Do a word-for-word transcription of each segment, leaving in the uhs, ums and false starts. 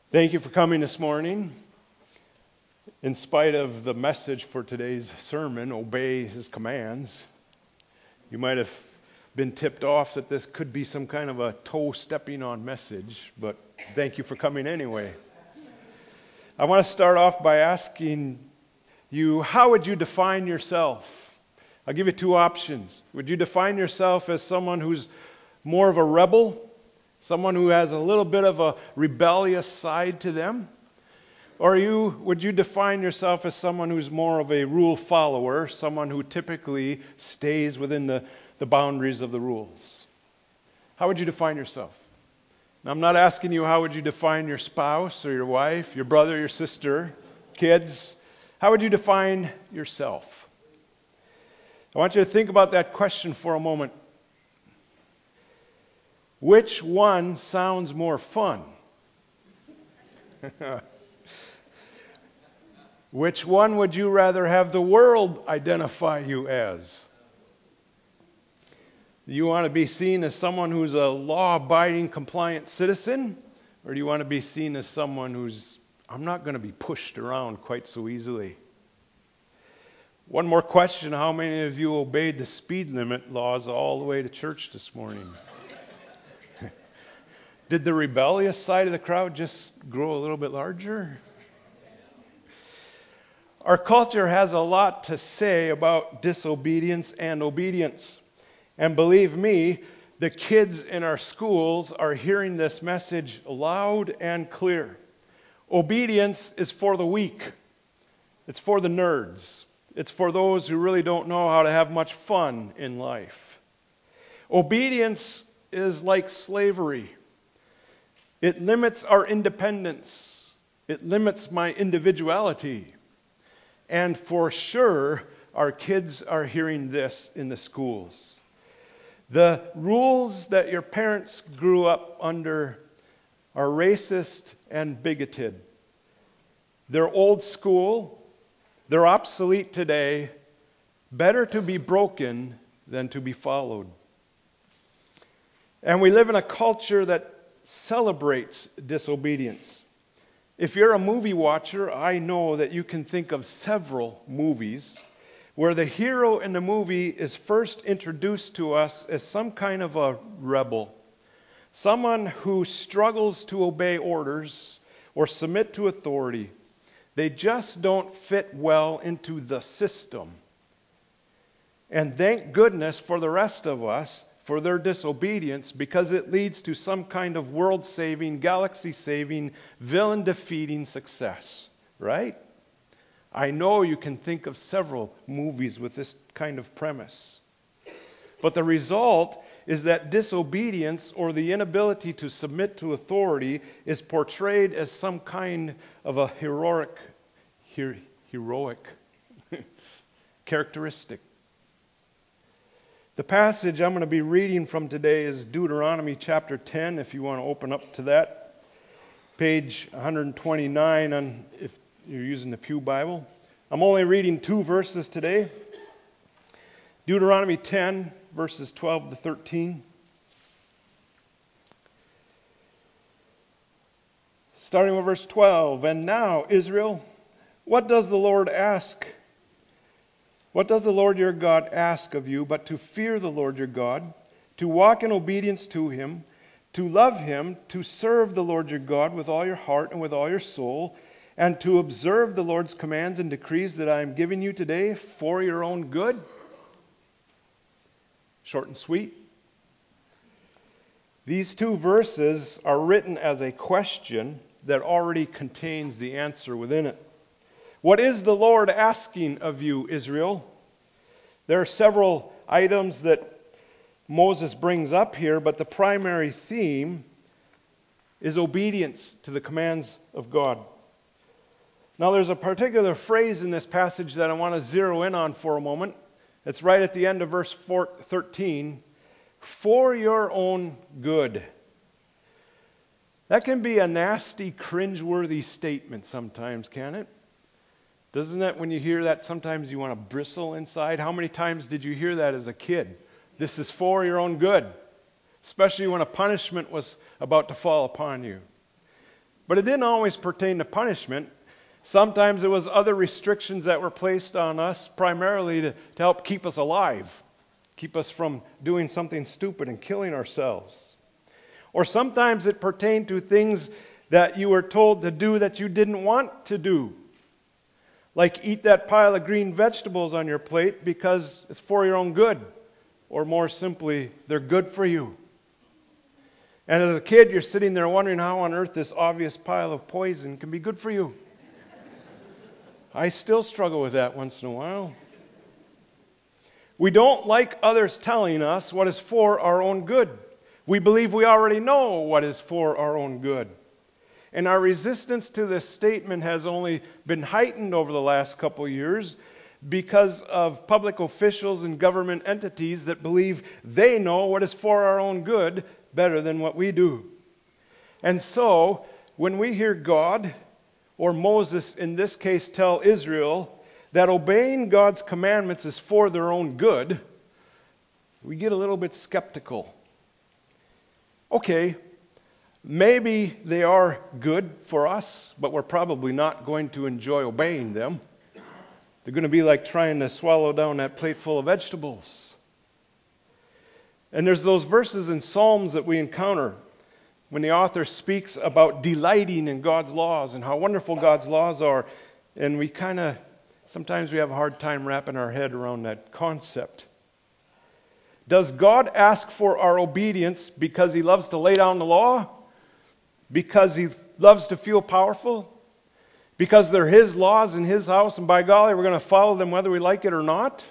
Thank you for coming this morning. In spite of the message for today's sermon, obey his commands, you might have been tipped off that this could be some kind of a toe stepping on message, but thank you for coming anyway. I want to start off by asking you, how would you define yourself? I'll give you two options. Would you define yourself as someone who's more of a rebel? Someone who has a little bit of a rebellious side to them? Or you would you define yourself as someone who's more of a rule follower, someone who typically stays within the, the boundaries of the rules? How would you define yourself? Now, I'm not asking you how would you define your spouse or your wife, your brother, your sister, kids. How would you define yourself? I want you to think about that question for a moment. Which one sounds more fun? Which one would you rather have the world identify you as? Do you want to be seen as someone who's a law-abiding, compliant citizen? Or do you want to be seen as someone who's, I'm not going to be pushed around quite so easily? One more question. How many of you obeyed the speed limit laws all the way to church this morning? Did the rebellious side of the crowd just grow a little bit larger? Our culture has a lot to say about disobedience and obedience. And believe me, the kids in our schools are hearing this message loud and clear. Obedience is for the weak. It's for the nerds. It's for those who really don't know how to have much fun in life. Obedience is like slavery. It limits our independence. It limits my individuality. And for sure, our kids are hearing this in the schools. The rules that your parents grew up under are racist and bigoted. They're old school. They're obsolete today. Better to be broken than to be followed. And we live in a culture that celebrates disobedience. If you're a movie watcher, I know that you can think of several movies where the hero in the movie is first introduced to us as some kind of a rebel, someone who struggles to obey orders or submit to authority. They just don't fit well into the system. And thank goodness for the rest of us for their disobedience, because it leads to some kind of world-saving, galaxy-saving, villain-defeating success, right? I know you can think of several movies with this kind of premise. But the result is that disobedience, or the inability to submit to authority, is portrayed as some kind of a heroic, her, heroic characteristic. The passage I'm going to be reading from today is Deuteronomy chapter ten, if you want to open up to that. Page one twenty-nine on, if you're using the Pew Bible. I'm only reading two verses today. Deuteronomy ten, verses twelve to thirteen. Starting with verse twelve. And now, Israel, what does the Lord ask? What does the Lord your God ask of you but to fear the Lord your God, to walk in obedience to him, to love him, to serve the Lord your God with all your heart and with all your soul, and to observe the Lord's commands and decrees that I am giving you today for your own good? Short and sweet. These two verses are written as a question that already contains the answer within it. What is the Lord asking of you, Israel? There are several items that Moses brings up here, but the primary theme is obedience to the commands of God. Now, there's a particular phrase in this passage that I want to zero in on for a moment. It's right at the end of verse thirteen. For your own good. That can be a nasty, cringeworthy statement sometimes, can it? Doesn't that, when you hear that, sometimes you want to bristle inside? How many times did you hear that as a kid? This is for your own good. Especially when a punishment was about to fall upon you. But it didn't always pertain to punishment. Sometimes it was other restrictions that were placed on us, primarily to, to help keep us alive, keep us from doing something stupid and killing ourselves. Or sometimes it pertained to things that you were told to do that you didn't want to do. Like eat that pile of green vegetables on your plate because it's for your own good. Or more simply, they're good for you. And as a kid, you're sitting there wondering how on earth this obvious pile of poison can be good for you. I still struggle with that once in a while. We don't like others telling us what is for our own good. We believe we already know what is for our own good. And our resistance to this statement has only been heightened over the last couple of years because of public officials and government entities that believe they know what is for our own good better than what we do. And so, when we hear God, or Moses in this case, tell Israel that obeying God's commandments is for their own good, we get a little bit skeptical. Okay, maybe they are good for us, but we're probably not going to enjoy obeying them. They're going to be like trying to swallow down that plate full of vegetables. And there's those verses in Psalms that we encounter when the author speaks about delighting in God's laws and how wonderful God's laws are. And we kind of, sometimes we have a hard time wrapping our head around that concept. Does God ask for our obedience because He loves to lay down the law? Because He loves to feel powerful? Because they're His laws in His house, and by golly, we're going to follow them whether we like it or not?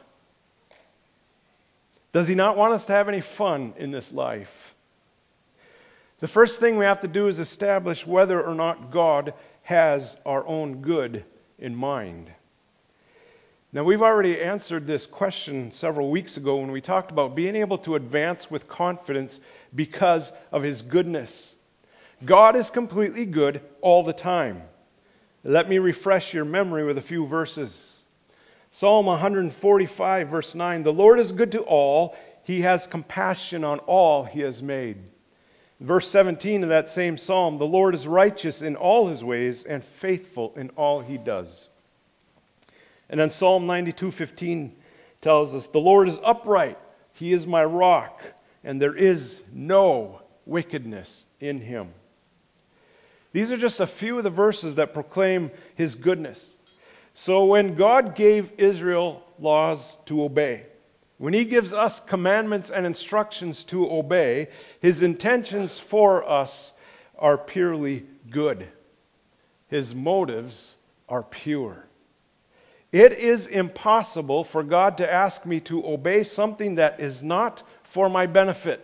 Does He not want us to have any fun in this life? The first thing we have to do is establish whether or not God has our own good in mind. Now, we've already answered this question several weeks ago when we talked about being able to advance with confidence because of His goodness. God is completely good all the time. Let me refresh your memory with a few verses. Psalm one forty-five, verse nine, "The Lord is good to all. He has compassion on all He has made." Verse seventeen of that same psalm, "The Lord is righteous in all His ways and faithful in all He does." And then Psalm ninety-two fifteen tells us, "The Lord is upright. He is my rock, and there is no wickedness in Him." These are just a few of the verses that proclaim His goodness. So when God gave Israel laws to obey, when He gives us commandments and instructions to obey, His intentions for us are purely good. His motives are pure. It is impossible for God to ask me to obey something that is not for my benefit.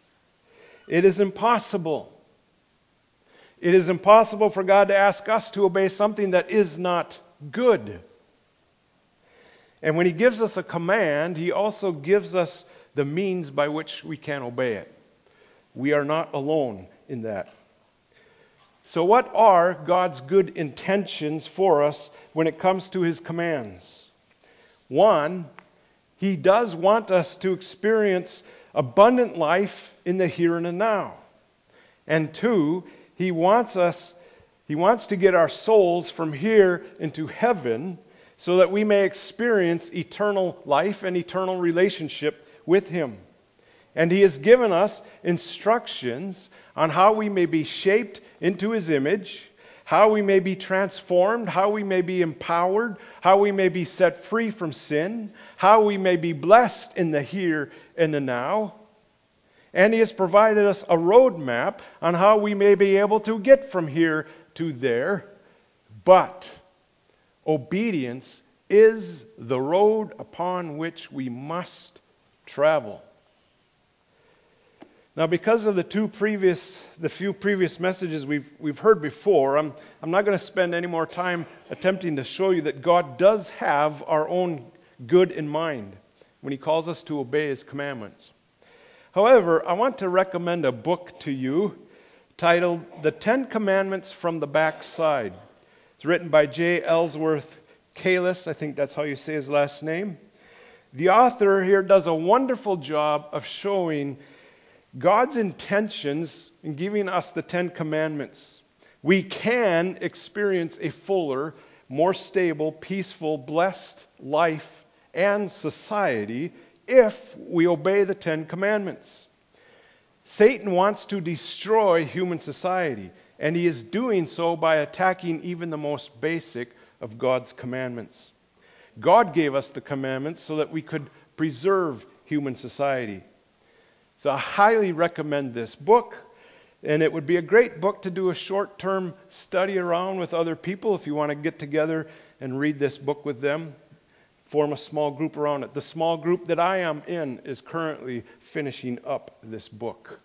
It is impossible. It is impossible for God to ask us to obey something that is not good. And when He gives us a command, He also gives us the means by which we can obey it. We are not alone in that. So what are God's good intentions for us when it comes to His commands? One, He does want us to experience abundant life in the here and the now. And two, He wants us, He wants to get our souls from here into heaven so that we may experience eternal life and eternal relationship with Him. And He has given us instructions on how we may be shaped into His image, how we may be transformed, how we may be empowered, how we may be set free from sin, how we may be blessed in the here and the now. And He has provided us a roadmap on how we may be able to get from here to there. But obedience is the road upon which we must travel. Now, because of the two previous, the few previous messages we've we've heard before, I'm I'm not going to spend any more time attempting to show you that God does have our own good in mind when He calls us to obey His commandments. However, I want to recommend a book to you titled "The Ten Commandments from the Backside." It's written by J. Ellsworth Kalis. I think that's how you say his last name. The author here does a wonderful job of showing God's intentions in giving us the Ten Commandments. we can experience a fuller, more stable, peaceful, blessed life and society if we obey the Ten Commandments. Satan wants to destroy human society, and he is doing so by attacking even the most basic of God's commandments. God gave us the commandments so that we could preserve human society. So I highly recommend this book, and it would be a great book to do a short-term study around with other people if you want to get together and read this book with them. Form a small group around it. The small group that I am in is currently finishing up this book.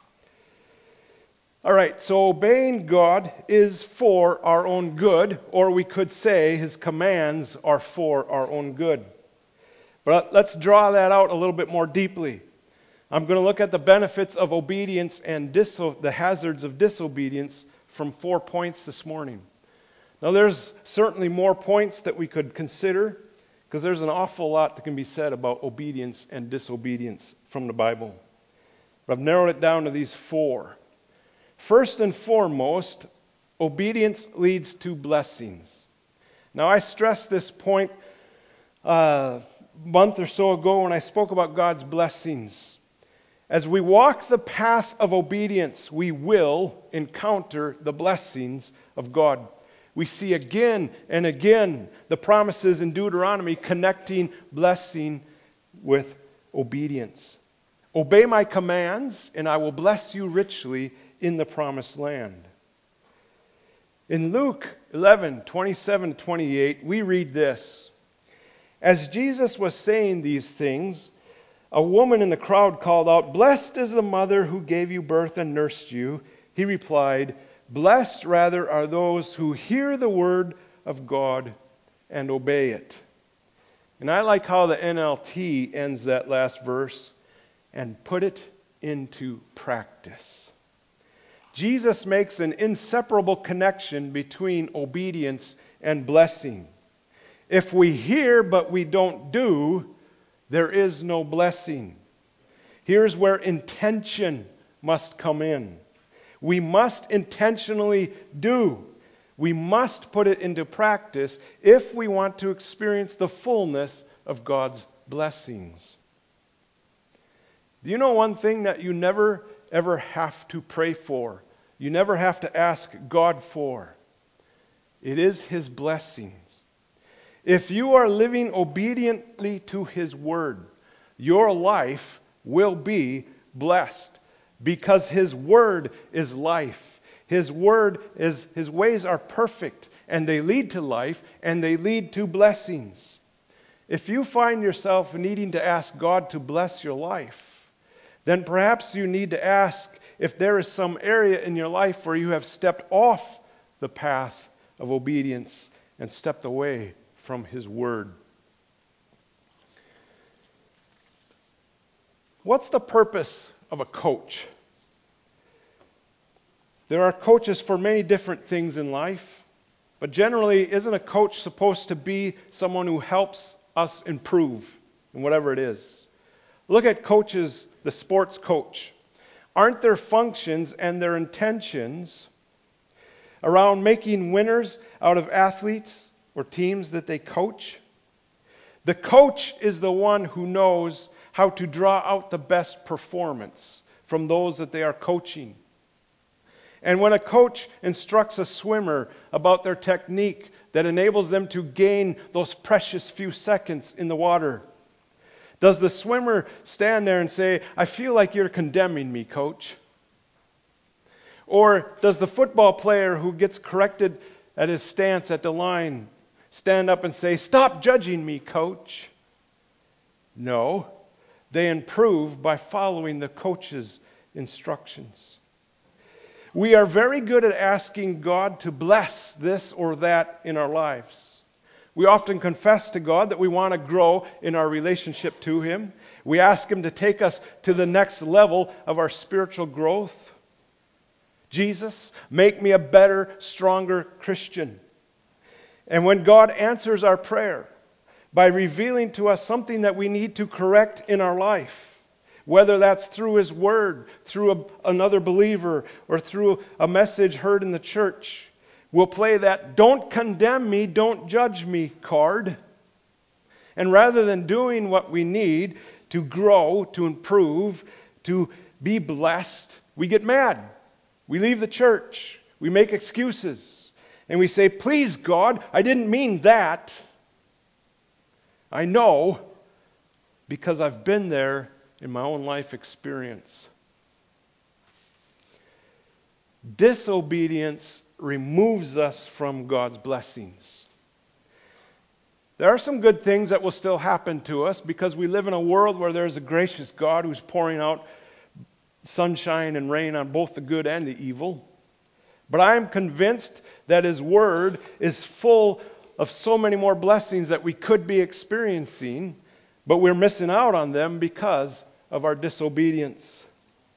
All right, so obeying God is for our own good, or we could say His commands are for our own good. But let's draw that out a little bit more deeply. I'm going to look at the benefits of obedience and diso- the hazards of disobedience from four points this morning. Now, there's certainly more points that we could consider, because there's an awful lot that can be said about obedience and disobedience from the Bible. But I've narrowed it down to these four. First and foremost, obedience leads to blessings. Now, I stressed this point uh, a month or so ago when I spoke about God's blessings. As we walk the path of obedience, we will encounter the blessings of God. We see again and again the promises in Deuteronomy connecting blessing with obedience. Obey my commands, and I will bless you richly in the promised land. In Luke eleven, twenty-seven to twenty-eight, we read this. As Jesus was saying these things, a woman in the crowd called out, "Blessed is the mother who gave you birth and nursed you." He replied, "Blessed rather are those who hear the word of God and obey it." And I like how the N L T ends that last verse, "and put it into practice." Jesus makes an inseparable connection between obedience and blessing. If we hear but we don't do, there is no blessing. Here's where intention must come in. We must intentionally do. We must put it into practice if we want to experience the fullness of God's blessings. Do you know one thing that you never ever have to pray for? You never have to ask God for. It is His blessings. If you are living obediently to His word, your life will be blessed because His word is life. His word is, His ways are perfect, and they lead to life, and they lead to blessings. If you find yourself needing to ask God to bless your life, then perhaps you need to ask if there is some area in your life where you have stepped off the path of obedience and stepped away from His word. What's the purpose of a coach? There are coaches for many different things in life, but generally, isn't a coach supposed to be someone who helps us improve in whatever it is? Look at coaches, the sports coach. Aren't their functions and their intentions around making winners out of athletes or teams that they coach? The coach is the one who knows how to draw out the best performance from those that they are coaching. And when a coach instructs a swimmer about their technique that enables them to gain those precious few seconds in the water, does the swimmer stand there and say, "I feel like you're condemning me, coach"? Or does the football player who gets corrected at his stance at the line stand up and say, "Stop judging me, coach"? No. They improve by following the coach's instructions. We are very good at asking God to bless this or that in our lives. We often confess to God that we want to grow in our relationship to Him. We ask Him to take us to the next level of our spiritual growth. Jesus, make me a better, stronger Christian. And when God answers our prayer by revealing to us something that we need to correct in our life, Whether that's through His Word, through a, another believer, or through a message heard in the church. We'll play that "don't condemn me, don't judge me" card. And rather than doing what we need to grow, to improve, to be blessed, we get mad. We leave the church. We make excuses. And we say, "Please, God, I didn't mean that." I know because I've been there in my own life experience. Disobedience removes us from God's blessings. There are some good things that will still happen to us because we live in a world where there's a gracious God who's pouring out sunshine and rain on both the good and the evil. But I am convinced that His Word is full of so many more blessings that we could be experiencing, but we're missing out on them because of our disobedience.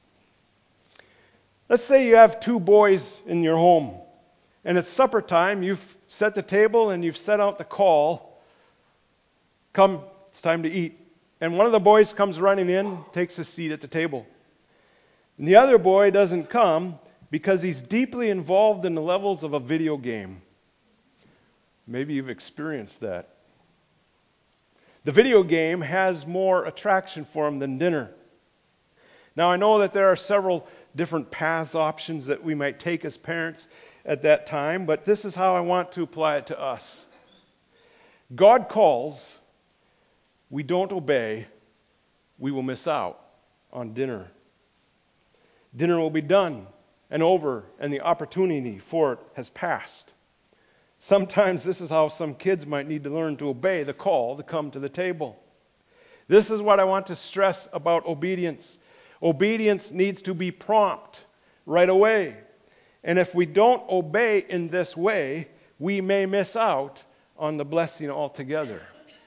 Let's say you have two boys in your home, and it's supper time. You've set the table and you've set out the call. Come, it's time to eat. And one of the boys comes running in, takes a seat at the table. And the other boy doesn't come because he's deeply involved in the levels of a video game. Maybe you've experienced that. The video game has more attraction for him than dinner. Now, I know that there are several different paths, options that we might take as parents at that time, but this is how I want to apply it to us. God calls, we don't obey, we will miss out on dinner. Dinner will be done and over, and the opportunity for it has passed. Sometimes this is how some kids might need to learn to obey the call to come to the table. This is what I want to stress about obedience. Obedience needs to be prompt right away. And if we don't obey in this way, we may miss out on the blessing altogether.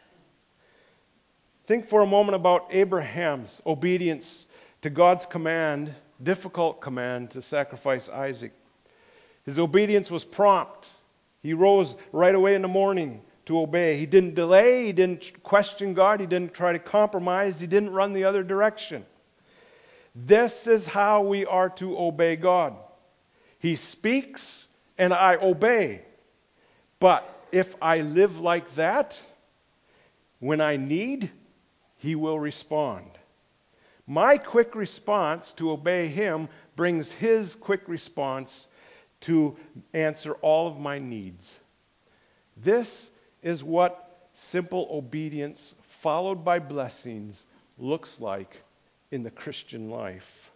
Think for a moment about Abraham's obedience to God's command, difficult command to sacrifice Isaac. His obedience was prompt. He rose right away in the morning to obey. He didn't delay. He didn't question God. He didn't try to compromise. He didn't run the other direction. This is how we are to obey God. He speaks and I obey. But if I live like that, when I need, He will respond. My quick response to obey Him brings His quick response to answer all of my needs. This is what simple obedience followed by blessings looks like in the Christian life.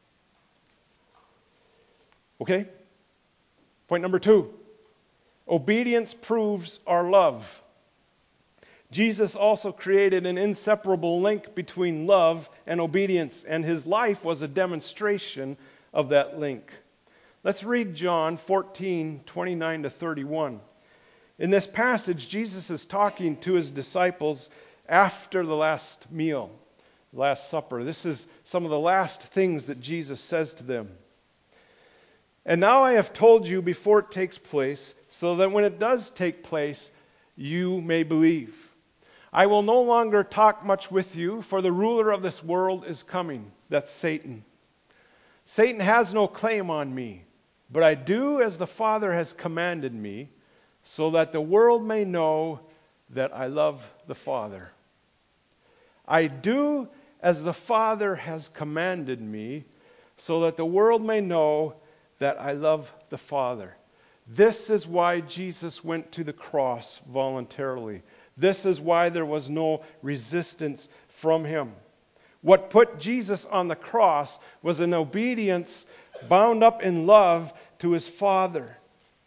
Okay? Point number two. Obedience proves our love. Jesus also created an inseparable link between love and obedience, and His life was a demonstration of that link. Let's read John fourteen, twenty-nine to thirty-one. In this passage, Jesus is talking to His disciples after the last meal, Last Supper. This is some of the last things that Jesus says to them. "And now I have told you before it takes place, so that when it does take place, you may believe. I will no longer talk much with you, for the ruler of this world is coming." That's Satan. "Satan has no claim on me, but I do as the Father has commanded me, so that the world may know that I love the Father. I do as the Father has commanded me, so that the world may know that I love the Father." This is why Jesus went to the cross voluntarily. This is why there was no resistance from Him. What put Jesus on the cross was an obedience bound up in love to His Father.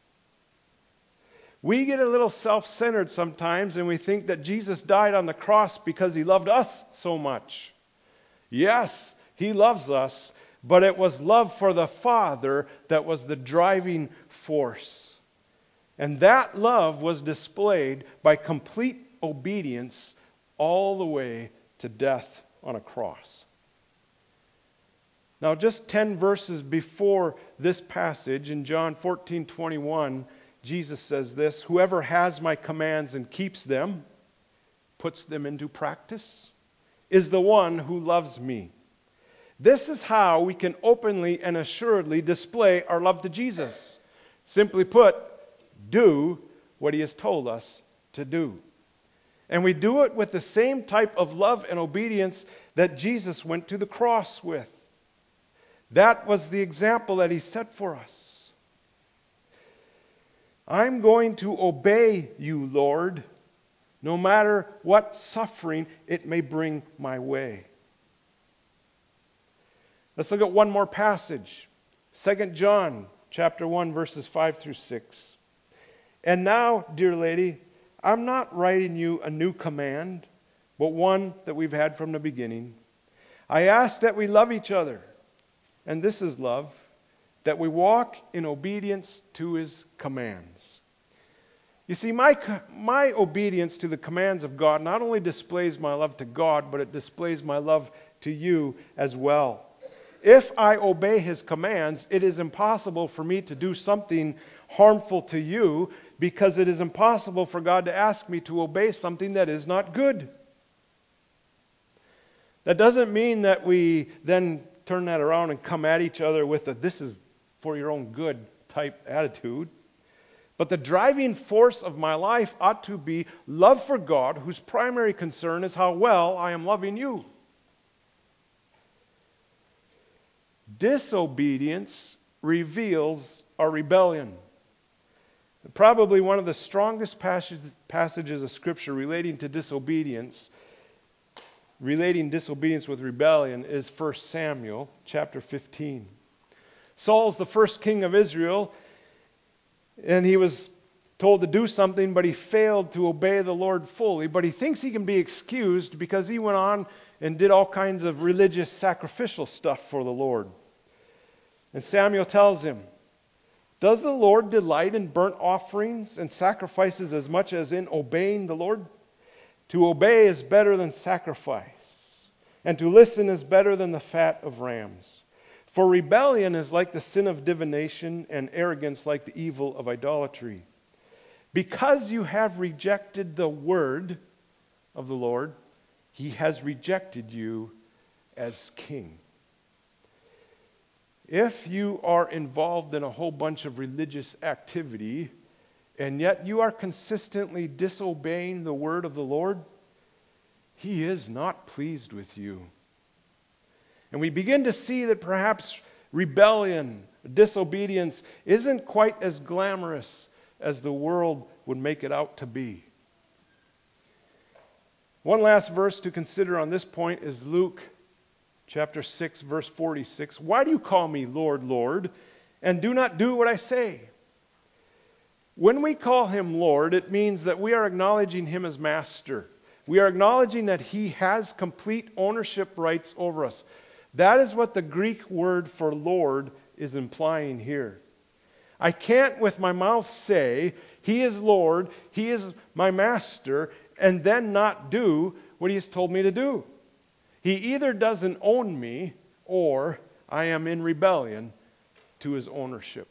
We get a little self-centered sometimes and we think that Jesus died on the cross because He loved us so much. Yes, He loves us, but it was love for the Father that was the driving force. And that love was displayed by complete obedience all the way to death on a cross. Now, just ten verses before this passage, in John fourteen twenty-one, Jesus says this: "Whoever has my commands and keeps them," puts them into practice, "is the one who loves me. This is how we can openly and assuredly display our love to Jesus. Simply put, do what He has told us to do. And we do it with the same type of love and obedience that Jesus went to the cross with. That was the example that He set for us. I'm going to obey you, Lord, no matter what suffering it may bring my way. Let's look at one more passage. Second John chapter one, verses five through six. And now, dear lady, I'm not writing you a new command, but one that we've had from the beginning. I ask that we love each other, and this is love, that we walk in obedience to His commands. You see, my, my obedience to the commands of God not only displays my love to God, but it displays my love to you as well. If I obey His commands, it is impossible for me to do something harmful to you, because it is impossible for God to ask me to obey something that is not good. That doesn't mean that we then turn that around and come at each other with a "this is for your own good" type attitude. But the driving force of my life ought to be love for God, whose primary concern is how well I am loving you. Disobedience reveals our rebellion. Probably one of the strongest passages of Scripture relating to disobedience, relating disobedience with rebellion, is First Samuel chapter fifteen. Saul's the first king of Israel, and he was told to do something, but he failed to obey the Lord fully. But he thinks he can be excused because he went on and did all kinds of religious sacrificial stuff for the Lord. And Samuel tells him, "Does the Lord delight in burnt offerings and sacrifices as much as in obeying the Lord? To obey is better than sacrifice, and to listen is better than the fat of rams. For rebellion is like the sin of divination, and arrogance like the evil of idolatry. Because you have rejected the word of the Lord, He has rejected you as king." If you are involved in a whole bunch of religious activity, and yet you are consistently disobeying the word of the Lord, He is not pleased with you. And we begin to see that perhaps rebellion, disobedience, isn't quite as glamorous as the world would make it out to be. One last verse to consider on this point is Luke chapter six, verse forty-six. "Why do you call me Lord, Lord, and do not do what I say?" When we call Him Lord, it means that we are acknowledging Him as Master. We are acknowledging that He has complete ownership rights over us. That is what the Greek word for Lord is implying here. I can't with my mouth say, He is Lord, He is my Master, and then not do what He has told me to do. He either doesn't own me, or I am in rebellion to His ownership.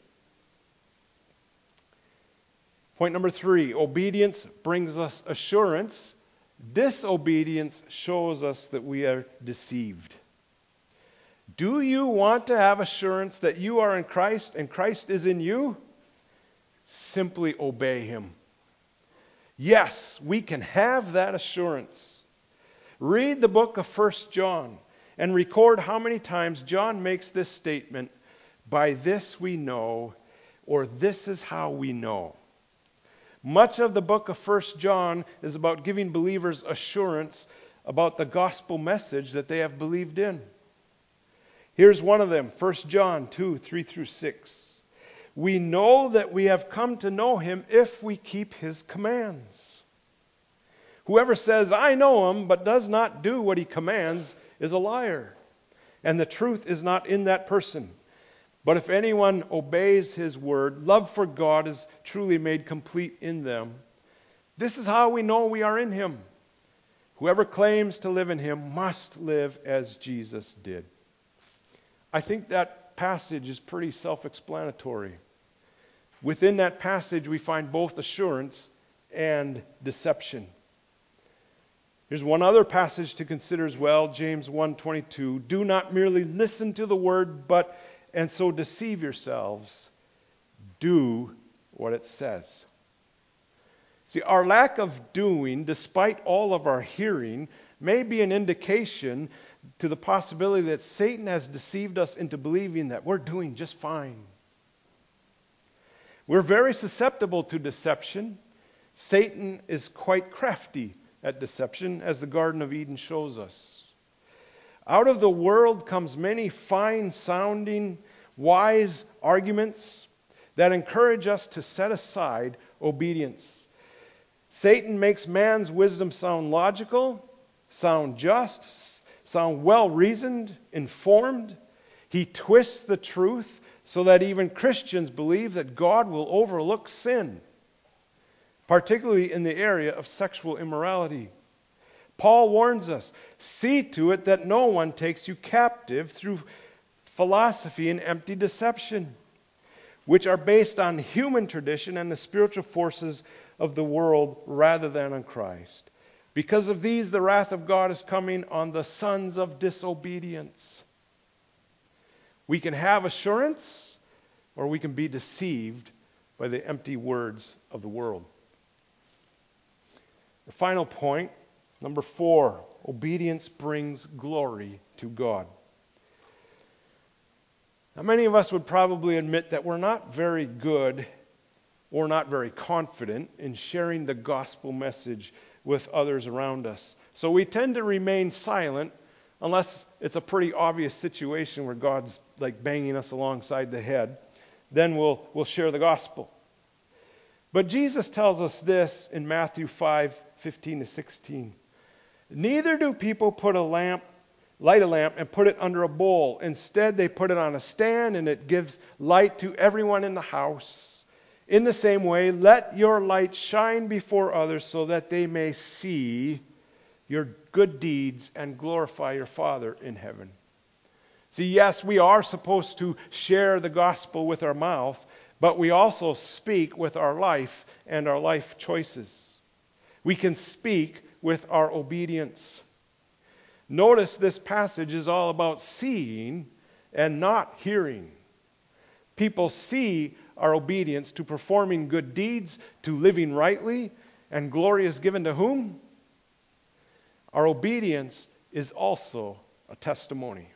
Point number three, obedience brings us assurance. Disobedience shows us that we are deceived. Do you want to have assurance that you are in Christ and Christ is in you? Simply obey Him. Yes, we can have that assurance. Read the book of First John and record how many times John makes this statement, "By this we know," or "this is how we know." Much of the book of First John is about giving believers assurance about the gospel message that they have believed in. Here's one of them, First John two, three through six. "We know that we have come to know Him if we keep His commands. Whoever says, 'I know Him,' but does not do what He commands is a liar, and the truth is not in that person. But if anyone obeys His word, love for God is truly made complete in them. This is how we know we are in Him. Whoever claims to live in Him must live as Jesus did." I think that passage is pretty self-explanatory. Within that passage, we find both assurance and deception. Here's one other passage to consider as well, James one twenty-two. Do not merely listen to the word, but and so deceive yourselves. Do what it says. See, our lack of doing, despite all of our hearing, may be an indication to the possibility that Satan has deceived us into believing that we're doing just fine. We're very susceptible to deception. Satan is quite crafty at deception, as the Garden of Eden shows us. Out of the world comes many fine-sounding, wise arguments that encourage us to set aside obedience. Satan makes man's wisdom sound logical, sound just, sound well-reasoned, informed. He twists the truth so that even Christians believe that God will overlook sin, particularly in the area of sexual immorality. Paul warns us, see to it that no one takes you captive through philosophy and empty deception, which are based on human tradition and the spiritual forces of the world rather than on Christ. Because of these, the wrath of God is coming on the sons of disobedience. We can have assurance, or we can be deceived by the empty words of the world. The final point, number four, obedience brings glory to God. Now, many of us would probably admit that we're not very good or not very confident in sharing the gospel message with others around us. So we tend to remain silent unless it's a pretty obvious situation where God's like banging us alongside the head. Then we'll, we'll share the gospel. But Jesus tells us this in Matthew five fifteen to sixteen. Neither do people put a lamp, light a lamp and put it under a bowl. Instead, they put it on a stand and it gives light to everyone in the house. In the same way, let your light shine before others so that they may see your good deeds and glorify your Father in heaven. See, yes, we are supposed to share the gospel with our mouth, but we also speak with our life and our life choices. We can speak with our obedience. Notice this passage is all about seeing and not hearing. People see our obedience to performing good deeds, to living rightly, and glory is given to whom? Our obedience is also a testimony.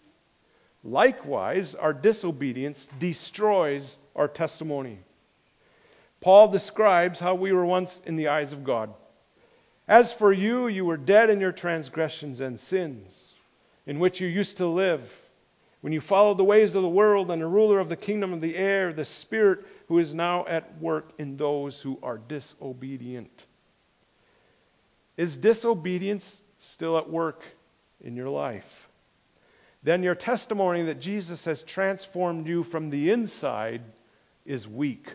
Likewise, our disobedience destroys our testimony. Paul describes how we were once in the eyes of God. As for you, you were dead in your transgressions and sins, in which you used to live, when you followed the ways of the world and the ruler of the kingdom of the air, the Spirit who is now at work in those who are disobedient. Is disobedience still at work in your life? Then your testimony that Jesus has transformed you from the inside is weak.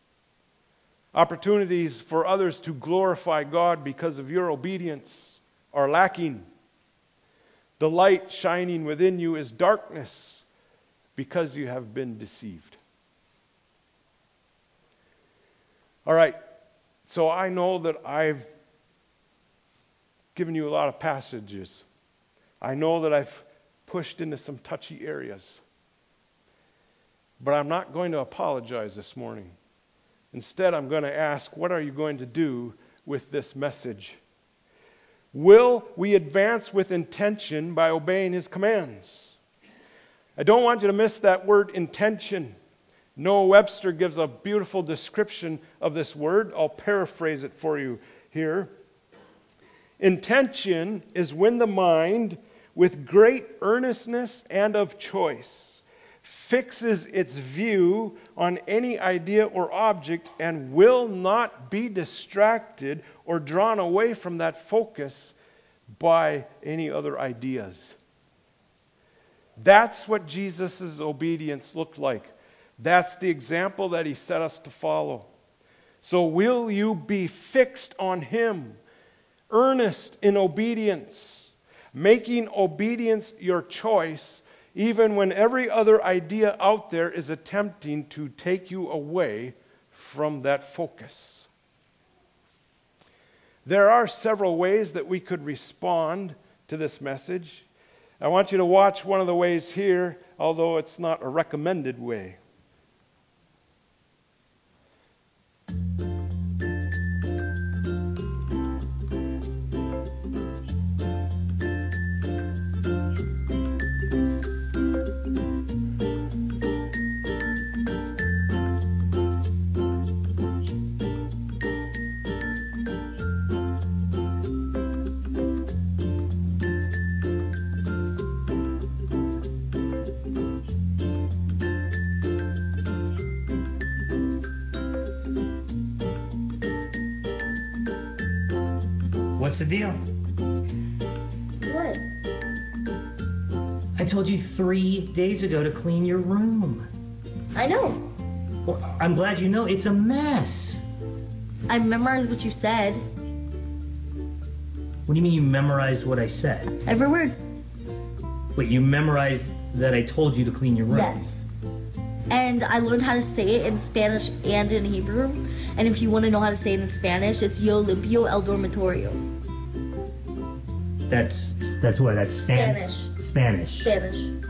Opportunities for others to glorify God because of your obedience are lacking. The light shining within you is darkness because you have been deceived. All right, so I know that I've given you a lot of passages. I know that I've pushed into some touchy areas. But I'm not going to apologize this morning. Instead, I'm going to ask, what are you going to do with this message? Will we advance with intention by obeying His commands? I don't want you to miss that word intention. Noah Webster gives a beautiful description of this word. I'll paraphrase it for you here. Intention is when the mind, with great earnestness and of choice, fixes its view on any idea or object and will not be distracted or drawn away from that focus by any other ideas. That's what Jesus' obedience looked like. That's the example that He set us to follow. So will you be fixed on Him, earnest in obedience, making obedience your choice, even when every other idea out there is attempting to take you away from that focus? There are several ways that we could respond to this message. I want you to watch one of the ways here, although it's not a recommended way. What's the deal? What? I told you three days ago to clean your room. I know. Well, I'm glad you know. It's a mess. I memorized what you said. What do you mean you memorized what I said? Every word. Wait, you memorized that I told you to clean your room? Yes. And I learned how to say it in Spanish and in Hebrew. And if you want to know how to say it in Spanish, it's Yo limpio el dormitorio. That's that's what? That's Span- Spanish. Spanish. Spanish.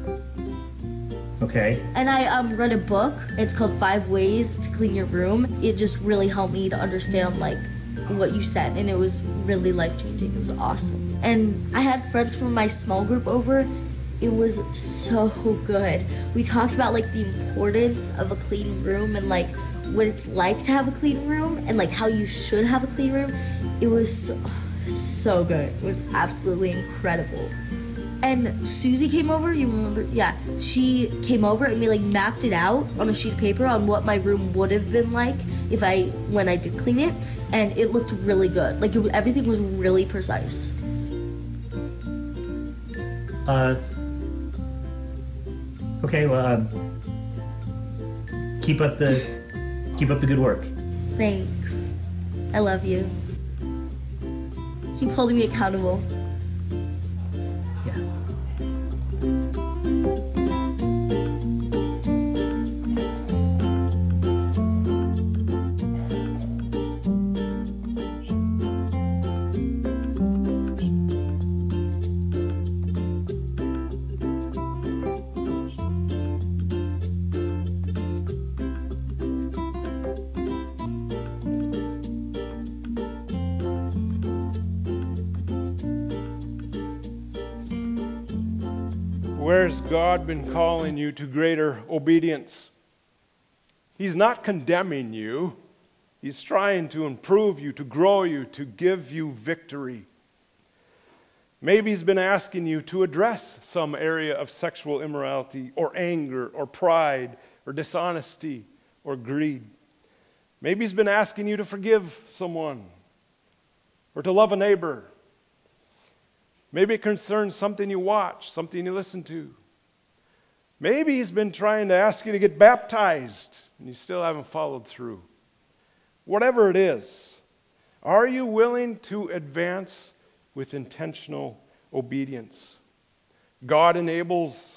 Okay. And I um read a book. It's called Five Ways to Clean Your Room. It just really helped me to understand like what you said, and it was really life changing. It was awesome. And I had friends from my small group over. It was so good. We talked about like the importance of a clean room and like what it's like to have a clean room and like how you should have a clean room. It was so, so good. It was absolutely incredible. And Susie came over, you remember? Yeah, she came over and we like mapped it out on a sheet of paper on what my room would have been like if I, when I did clean it, and it looked really good. Like it, everything was really precise. Uh. Okay. Well, um, keep up the keep up the good work. Thanks. I love you. Keep holding me accountable. Yeah. Where's God been calling you to greater obedience? He's not condemning you. He's trying to improve you, to grow you, to give you victory. Maybe He's been asking you to address some area of sexual immorality or anger or pride or dishonesty or greed. Maybe He's been asking you to forgive someone or to love a neighbor. Maybe it concerns something you watch, something you listen to. Maybe He's been trying to ask you to get baptized and you still haven't followed through. Whatever it is, are you willing to advance with intentional obedience? God enables.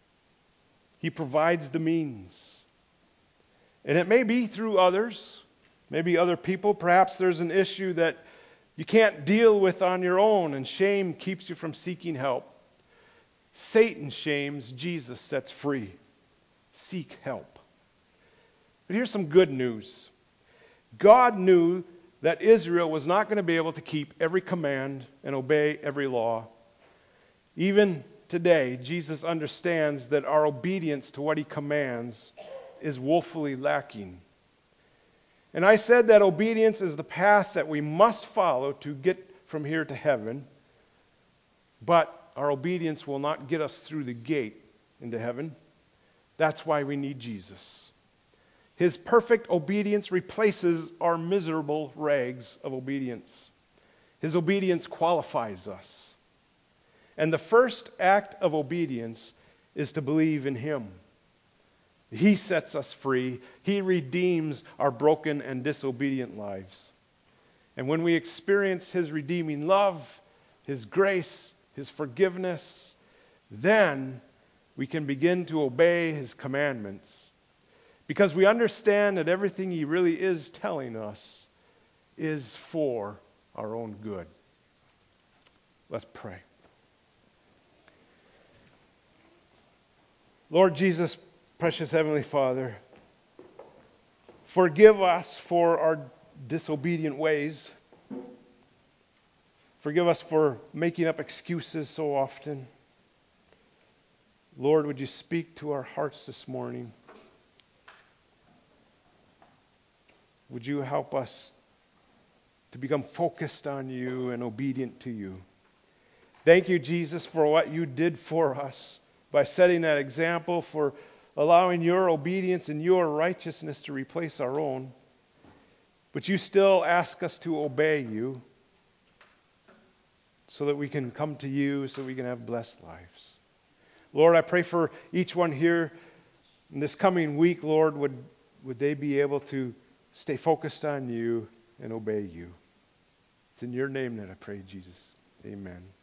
He provides the means. And it may be through others, maybe other people. Perhaps there's an issue that you can't deal with on your own, and shame keeps you from seeking help. Satan shames, Jesus sets free. Seek help. But here's some good news. God knew that Israel was not going to be able to keep every command and obey every law. Even today, Jesus understands that our obedience to what He commands is woefully lacking. And I said that obedience is the path that we must follow to get from here to heaven. But our obedience will not get us through the gate into heaven. That's why we need Jesus. His perfect obedience replaces our miserable rags of obedience. His obedience qualifies us. And the first act of obedience is to believe in Him. He sets us free. He redeems our broken and disobedient lives. And when we experience His redeeming love, His grace, His forgiveness, then we can begin to obey His commandments. Because we understand that everything He really is telling us is for our own good. Let's pray. Lord Jesus, precious Heavenly Father, forgive us for our disobedient ways. Forgive us for making up excuses so often. Lord, would you speak to our hearts this morning? Would you help us to become focused on you and obedient to you? Thank you, Jesus, for what you did for us by setting that example, for allowing your obedience and your righteousness to replace our own. But you still ask us to obey you so that we can come to you, so we can have blessed lives. Lord, I pray for each one here in this coming week, Lord, would, would they be able to stay focused on you and obey you. It's in your name that I pray, Jesus. Amen.